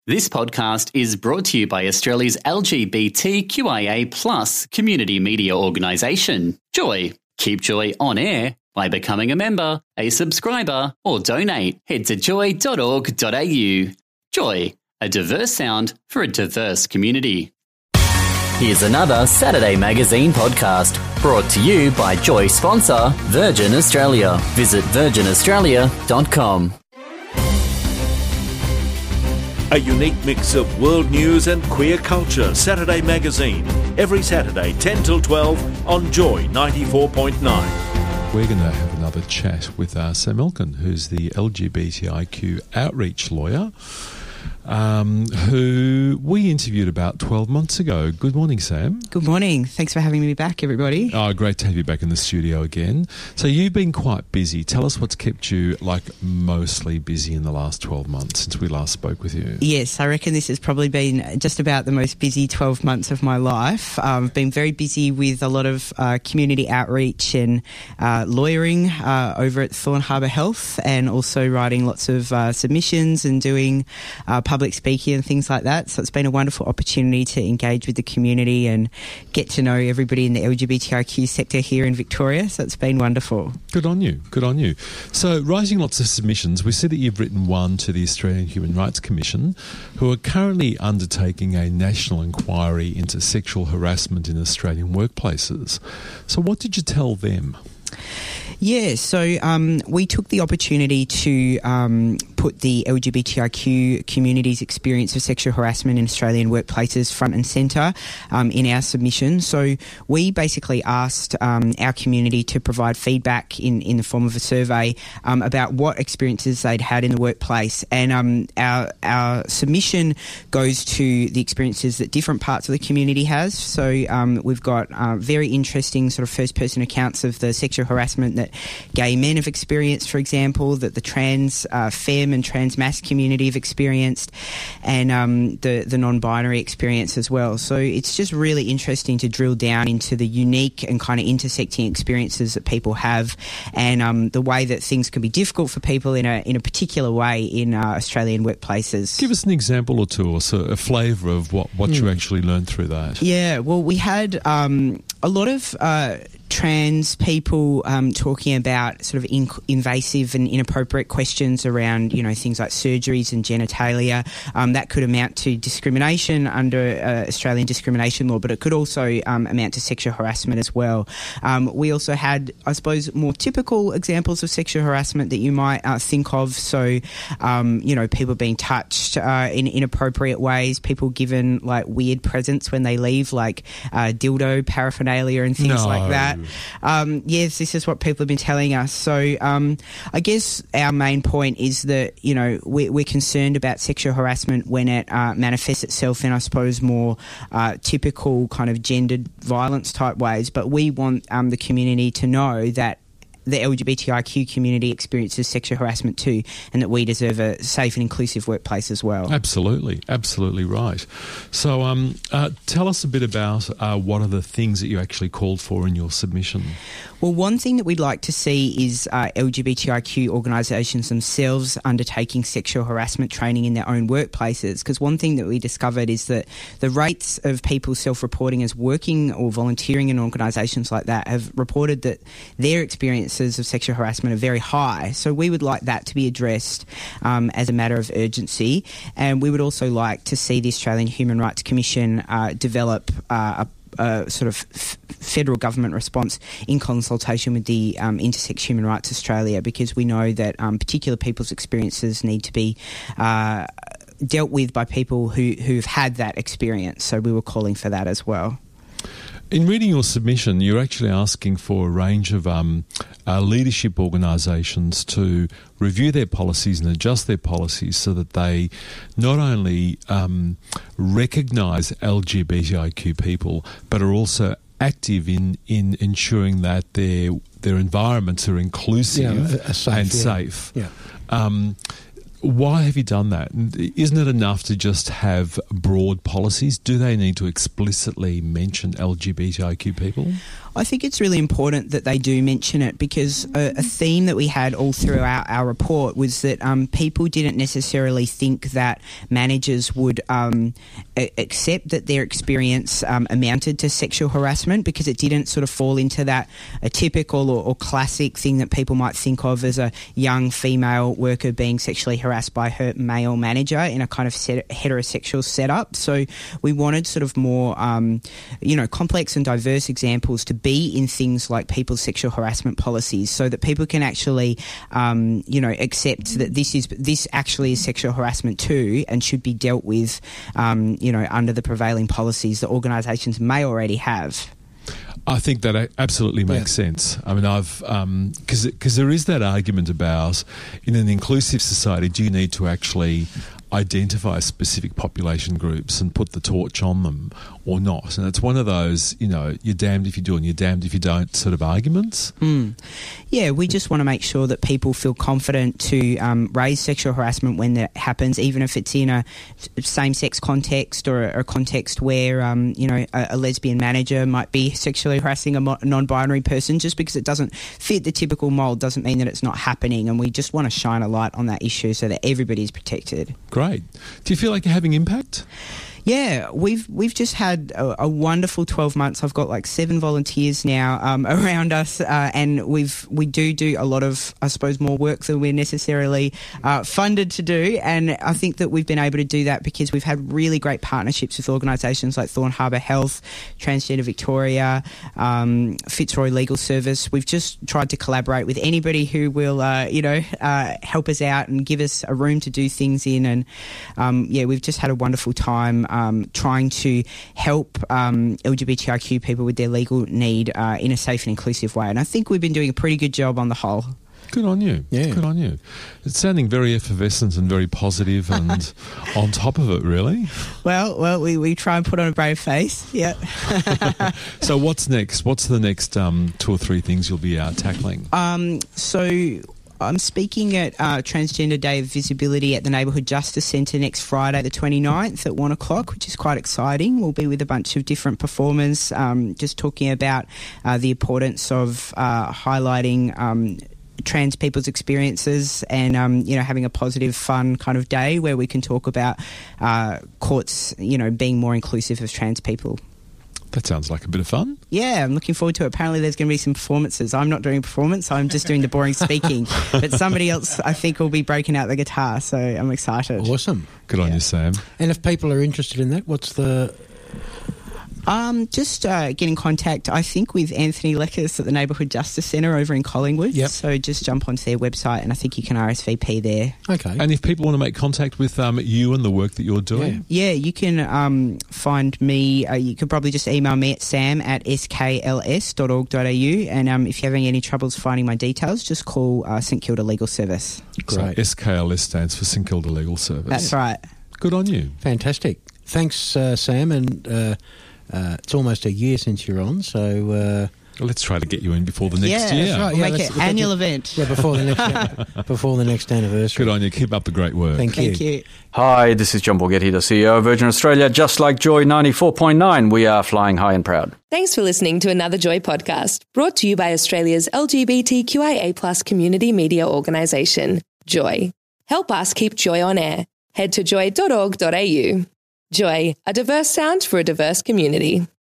This podcast is brought to you by Australia's LGBTQIA+ community media organisation, Joy. Keep Joy on air by becoming a member, a subscriber, or donate. Head to joy.org.au. Joy, a diverse sound for a diverse community. Here's another Saturday Magazine podcast brought to you by Joy sponsor Virgin Australia. Visit virginaustralia.com. A unique mix of world news and queer culture. Saturday Magazine. Every Saturday, 10 till 12 on Joy 94.9. We're going to have another chat with Sam Elkin, who's the LGBTIQ outreach lawyer, who we interviewed about 12 months ago. Good morning, Sam. Good morning. Thanks for having me back, everybody. Oh, great to have you back in the studio again. So you've been quite busy. Tell us what's kept you mostly busy in the last 12 months since we last spoke with you. Yes, I reckon this has probably been just about the most busy 12 months of my life. I've been very busy with a lot of community outreach and lawyering over at Thorn Harbour Health, and also writing lots of submissions and doing public speaking and things like that. So it's been a wonderful opportunity to engage with the community and get to know everybody in the LGBTIQ sector here in Victoria. So it's been wonderful. Good on you. Good on you. So writing lots of submissions, we see that you've written one to the Australian Human Rights Commission, who are currently undertaking a national inquiry into sexual harassment in Australian workplaces. So what did you tell them? Yeah, so we took the opportunity to put the LGBTIQ community's experience of sexual harassment in Australian workplaces front and centre in our submission. So we basically asked our community to provide feedback in the form of a survey about what experiences they'd had in the workplace. And our submission goes to the experiences that different parts of the community has. So we've got very interesting sort of first-person accounts of the sexual harassment that gay men have experienced, for example, that the trans femme and trans mass community have experienced, and the non-binary experience as well. So it's just really interesting to drill down into the unique and kind of intersecting experiences that people have, and the way that things can be difficult for people in a particular way in Australian workplaces. Give us an example or two, or so a flavour of what you actually learned through that. Yeah, well, we had a lot of trans people talking about sort of invasive and inappropriate questions around, things like surgeries and genitalia. That could amount to discrimination under Australian discrimination law, but it could also amount to sexual harassment as well. We also had, I suppose, more typical examples of sexual harassment that you might think of. So, people being touched in inappropriate ways, people given weird presents when they leave, like dildo paraphernalia and things like that. Yes, this is what people have been telling us. So I guess our main point is that, we're concerned about sexual harassment when it manifests itself in, I suppose, more typical kind of gendered violence type ways. But we want the community to know that the LGBTIQ community experiences sexual harassment too, and that we deserve a safe and inclusive workplace as well. Absolutely right. So tell us a bit about what are the things that you actually called for in your submission. Well, one thing that we'd like to see is LGBTIQ organisations themselves undertaking sexual harassment training in their own workplaces, because one thing that we discovered is that the rates of people self-reporting as working or volunteering in organisations like that have reported that their experiences of sexual harassment are very high. So we would like that to be addressed as a matter of urgency, and we would also like to see the Australian Human Rights Commission develop a sort of federal government response in consultation with the Intersex Human Rights Australia, because we know that particular people's experiences need to be dealt with by people who've had that experience. So we were calling for that as well. In reading your submission, you're actually asking for a range of leadership organisations to review their policies and adjust their policies so that they not only recognise LGBTIQ people, but are also active in ensuring that their environments are inclusive and safe. Yeah. Why have you done that? Isn't it enough to just have broad policies? Do they need to explicitly mention LGBTIQ people? I think it's really important that they do mention it, because a theme that we had all throughout our report was that people didn't necessarily think that managers would accept that their experience amounted to sexual harassment, because it didn't sort of fall into that a typical or classic thing that people might think of as a young female worker being sexually harassed by her male manager in a kind of heterosexual setup. So we wanted sort of more, complex and diverse examples to be in things like people's sexual harassment policies, so that people can actually, accept that this actually is sexual harassment too, and should be dealt with, under the prevailing policies that organisations may already have. I think that absolutely makes sense. I mean, because there is that argument about, in an inclusive society, do you need to actually identify specific population groups and put the torch on them or not? And it's one of those, you're damned if you do and you're damned if you don't sort of arguments. Yeah, we just want to make sure that people feel confident to raise sexual harassment when that happens, even if it's in a same-sex context or a context where, a lesbian manager might be sexually harassing a non-binary person. Just because it doesn't fit the typical mould doesn't mean that it's not happening, and we just want to shine a light on that issue so that everybody's protected. Great. Do you feel like you're having impact? Yeah, we've just had a wonderful 12 months. I've got like 7 volunteers now around us, and we do a lot of, I suppose, more work than we're necessarily funded to do. And I think that we've been able to do that because we've had really great partnerships with organisations like Thorn Harbour Health, Transgender Victoria, Fitzroy Legal Service. We've just tried to collaborate with anybody who will, help us out and give us a room to do things in. And we've just had a wonderful time trying to help LGBTIQ people with their legal need in a safe and inclusive way. And I think we've been doing a pretty good job on the whole. Good on you. Yeah. Good on you. It's sounding very effervescent and very positive and on top of it, really. Well, we try and put on a brave face, yeah. So what's next? What's the next 2 or 3 things you'll be tackling? So I'm speaking at Transgender Day of Visibility at the Neighbourhood Justice Centre next Friday, the 29th at 1 o'clock, which is quite exciting. We'll be with a bunch of different performers, just talking about the importance of highlighting trans people's experiences and, having a positive, fun kind of day where we can talk about courts, being more inclusive of trans people. That sounds like a bit of fun. Yeah, I'm looking forward to it. Apparently there's going to be some performances. I'm not doing a performance, I'm just doing the boring speaking. But somebody else, I think, will be breaking out the guitar, so I'm excited. Awesome. Good on you, Sam. And if people are interested in that, what's the... Just get in contact, I think, with Anthony Leckis at the Neighbourhood Justice Centre over in Collingwood. Yep. So just jump onto their website and I think you can RSVP there. Okay. And if people want to make contact with you and the work that you're doing? Yeah, you can find me, you could probably just email me at sam@skls.org.au, and if you're having any troubles finding my details, just call St Kilda Legal Service. Great. So SKLS stands for St Kilda Legal Service. That's right. Good on you. Fantastic. Thanks, Sam, and... it's almost a year since you're on, so... let's try to get you in before the next year. That's right. We'll make it an annual event. Yeah, before the next anniversary. Good on you. Keep up the great work. Thank you. Hi, this is John Borghetti, the CEO of Virgin Australia. Just like Joy 94.9, we are flying high and proud. Thanks for listening to another Joy podcast, brought to you by Australia's LGBTQIA+ community media organisation, Joy. Help us keep Joy on air. Head to joy.org.au. Joy, a diverse sound for a diverse community.